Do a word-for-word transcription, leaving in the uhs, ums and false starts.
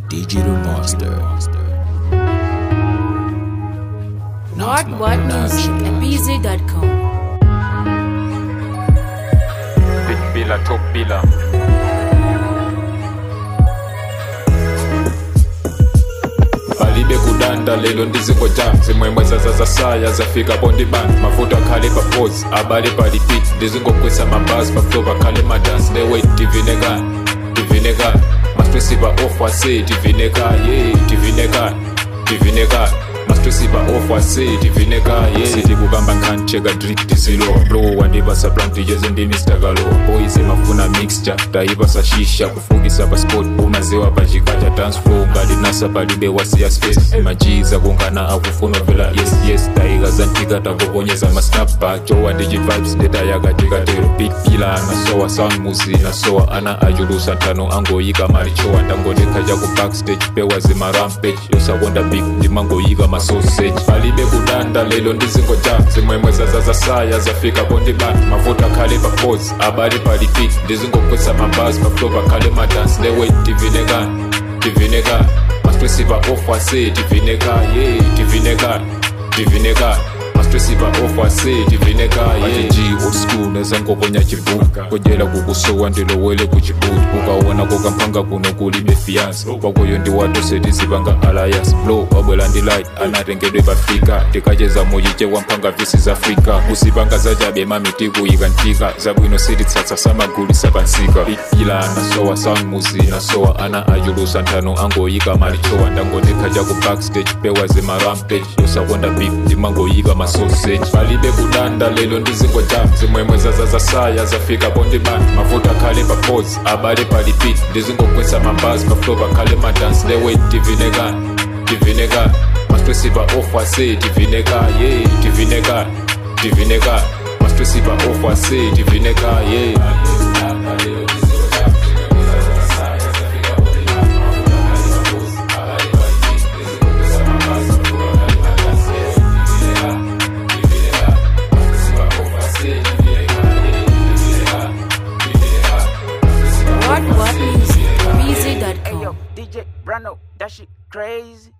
Digital Monster. What What Music at b z dot com. Big Billa, Top Billa. Balibe kudanda lelo ndizingoja zimwemwe zaza saya zafika bondi band mafuta khale pa pause abale pa repeat ndizingokwesa mabuzz pa flow bakhale ma dance they wait divineka divineka mastress ba offer say divineka yeah divineka divineka mastress ba offer say divineka yeah sidi kugamba nkan chega drip dizilo blow wadiba sa plant jeze ndi Mister Galo boys emafuna mixture daiba sa shisha kufugisa ba sport umazewa pa jikaja dance floor ngali nasa balibe wasiya space majiza kungana akufuna vela yes yes daiga zantika takubonyeza ma snapback jowa digi vibes data yaga tikatero big pila na sowa sound muzi na sowa ana ajulu santano ango yika marichowa ndangodeka jaku backstage pewa zima rampage yosa wonder big dimango yika ma sausage balibe kudanda lelo ndizingoja zimwemwe zaza saya zafika bondi band mafuta khale pa pause abali pa repeat ndizingokwesa mabuzz pa flow bakhale ma dance they wait divineka divineka mastress ba offer say divineka yeah divineka divineka mastress ba offer say divineka yeah G old school nezangokonya chibuka kujela kukusowa ndilowele kuchibuti ukaona kokampanga kuno kulibe fiance kwakoyo ndi watu sedizibanga alliance blow wabwela ndi light anatengedwe pafika tikacheza moyiche wampanga visi za Afrika kusipanga zajabe mamiti kuyika ntika zabwino sidi tsatsa samaguli sapansika ila nasowa sound muzi nasowa ana ajulu santano angoyika marichowa ndangodeka jaku backstage pewa zima rampage yosa wanda beef dimangoyika ma sausage balibe kudanda lelo ndizingoja zimwemwe zaza saya zafika bondi band mafuta khale pa pause abale pa repeat ndizingokwesa mabuzz pa flow bakhale ma dance they wait divineka divineka mastress ba offer say divineka yeah divineka divineka mastress ba offer say divineka yeah What What Music at b z dot com. Hey yo, D J Brando, that shit crazy.